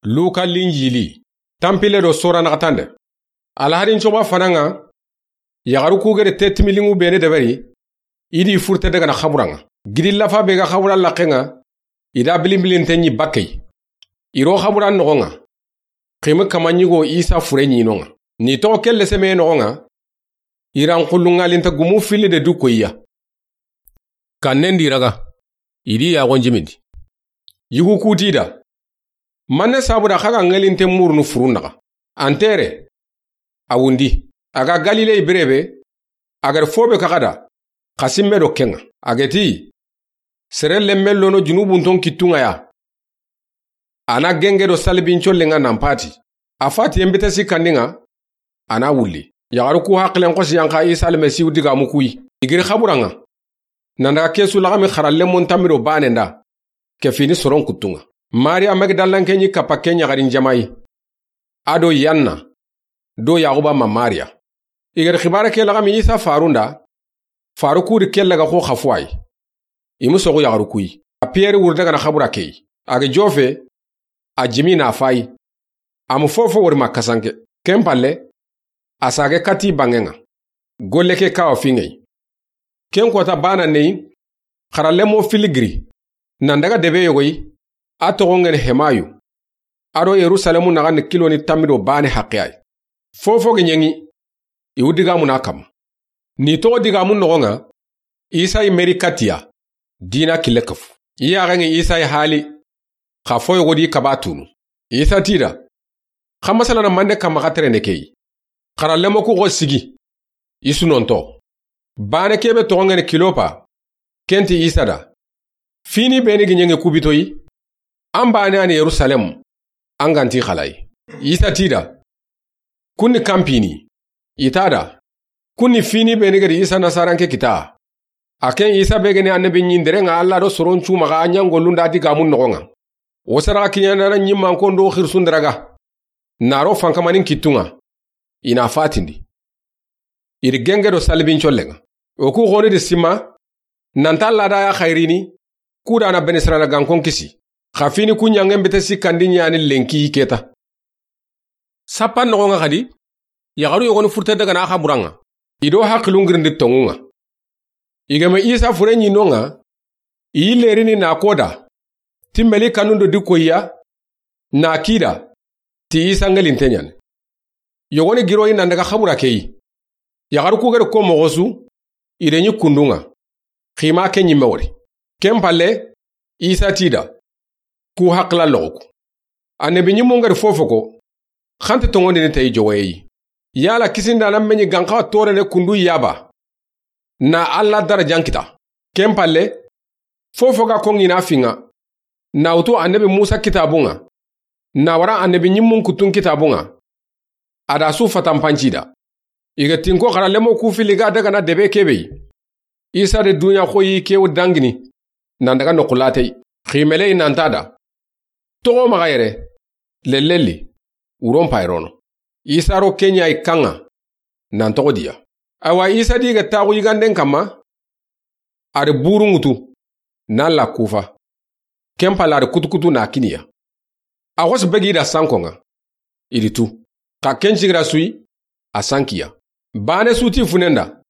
Luka linjili tampile do sora nakatande alharin choba fananga yagaru kugere tetmilingu bene debari idi furte daga na khaburanga gidilla fa be ga khabura lakenga ida bilimbilin tenyi bakkay iro khabura nogonga qima kamanyigo isa furenyi nonga ni to kelle seme nogonga iran khulunga linta gumu fili de dukoya kanendi raga idi ya gonjimindi yugu kutida manne sabura khaga ngelinte murnu furunaga antere awundi aga galilei brebe agar fobe kakada khasimme do kenga ageti serelle mellono junubun ton kitunga ya ana genge do salbin chollenga nampati afati embete sikandinga ana wulli yagaru ku haqlen qosi yanka isa almasihu diga mukui igir khaburanga nanda kesu lagami kharalle montamiro banenda ke fini soron kutunga Maria Magdalene kenyi kapa kenya garin jamai ado yanna do yaguba ma Maria igir khibara ke lagami isa farunda faruku ke laga ko khafwai imuso go yagaru kui a Pierre wurdaga na khabura kei age jofe a jimina fai amu fofo wor makasanke kempalle asage kati bangenga golle ke kawa fingei ken kota bana nei kharalle mo filigri nandaga debe yogoyi atogongene hemayu ado Yerusalemu naga ne kiloni tamido bane haqqiyai fofo genyengi iudiga munakam ni to diga mun nogonga isa amerikatia dina kilekaf iya gangi isa hali khafo yogodi kabatunu isa tida khamasala na mande kam magatere nekei kharalle mo ko sigi isunonto bane kebe togongene kilopa kenti isa da fini beni genyenge kubitoyi ambane ani Yerusalem anganti khalai isa tida kunni kampini itada kunni fini beni gari isa nasaranke kita aken isa begeni annabi nyindere nga alla do soron chuma ga anyango lunda diga mun nogonga wosara kinyana nyimman ko ndo khirsundraga naro fankamanin kitunga ina fatindi iri genge do salbin chollenga oku goni de sima nantalla da ya khairini kuda na benisrana gankon kisi khafini kunyange mbete sikandi nyani lenki keta sapan nogonga khadi yagaru yogonu furta daga na khaburanga ido haklungirndi tongunga igame isa furenyi nonga ilerini na koda timmeli kanundo dikoya na kida ti isa ngelintenyan yogoni giroyi nandaga khabura kei yagaru kugere ko mogosu irenyi kundunga khima kenyi mewori kempalle isa tida ku hakla loku anebi nyimongar fofoko khante tongondi ne tay joweyi yala kisinda na menyi ganka tore ne kundu yaba na alla darajan kita kempalle fofoka kongi na finga na uto anebi Musa kitabunga na wara anebi nyimun kutun kitabunga ada su fatampanchida iga tinko khara lemo ku filiga daga na debe kebe isa de dunya khoyi kewu dangini nandaga nokulatei khimele nantada to magayere leleli uron pairono isa ro kenya ikanga nantodia awa isa diga tagu yiganden kama are burungutu nalla kufa kempala are kutukutu na kiniya awos begida sankonga iritu ka kenchigra sui asankiya bane suti funenda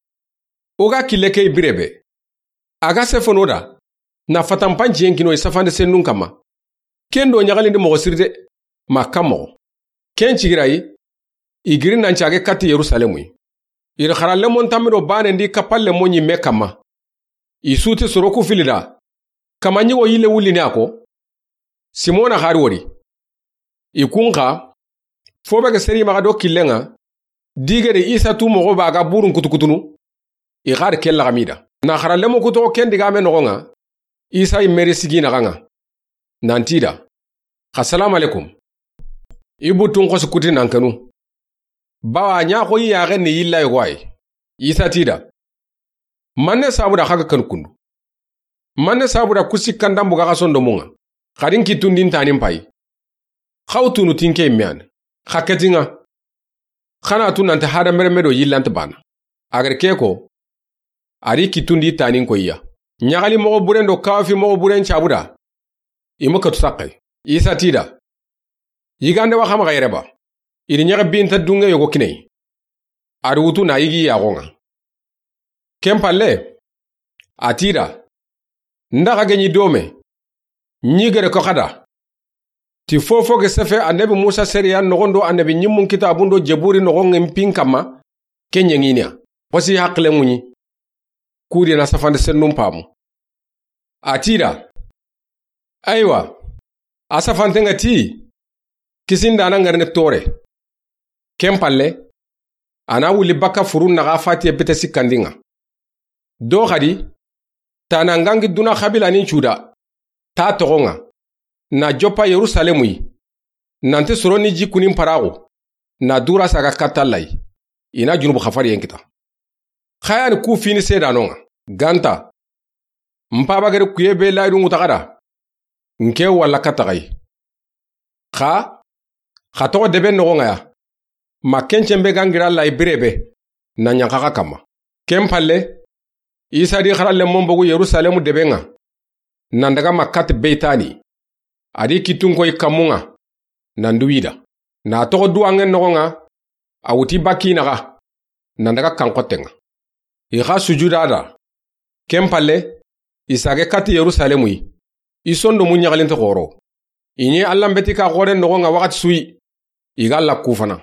oga kileke birebe aga sefonoda na fatampanji yenkino isafande sennun kama kendo nyagalinde mo sirde makamo kenchigirai igiri nanchage kati Yerusalemu ir kharalle montamiro bane ndi kapalle monyi mekama isuti soroku filida kamanyi wo yile wulini ako simona harwori ikunga fobaga seri maga do killenga digere isa tu mo ba ga burun kutukutunu igar kella gamida na kharalle mo kuto kendiga me nogonga isa imeri sigina ganga nantida assalamu alaikum ibutun ko sukuti nankanu bawa nya ko yaage ne yilla yoy isa tida manne sabuda haga kan kundu manne sabuda kusikanda mbuga kasondo munga khadin kitundin tanin pai khawtunu tinke mian khaketinga khana tunanta hada mermedo yillant bana agar keko ari kitundi tanin koyya nyagali mo burendo kafi mo buren chabuda imuka tusaqay isa tida yigande wa xama gayreba iri nyaga binta dunga yogo kinei ari wutu na yigi yagonga kempalle atira ndaga genyi dome nyigere ko kada ti fofo ge sefe annabi Musa seriya nogondo annabi nyimmun kitabundo jeburi nogonge mpinkama kenyenginia posi hakle munyi kudi na safande sennum pamu atira aywa asafante ngati kisinda na ngarne tore kempalle ana wuli baka furun na gafati bete sikandinga do khadi tanangangi duna khabila nin chuda ta togonga na jopa Yerusalemui nante soroni jikunin parago na dura saga katalai ina junubu khafari yenkita khayan ku fini sedanonga ganta mpaba gere kuyebe laidu ngutakada nke wala katagai kha to debe nogonga ya makenchembe gangira lai birebe na nyankaka kama kempalle isa di kharalle mombogu Yerusalemu debenga nandaga makat beitani adi kitunko ikamunga nanduida na to duangen nogonga awuti baki naga nandaga kankotenga iga sujudada kempalle isage kati Yerusalemui isondo munyagalente goro inye allambeti ka gore nogonga wakati sui iga la kufana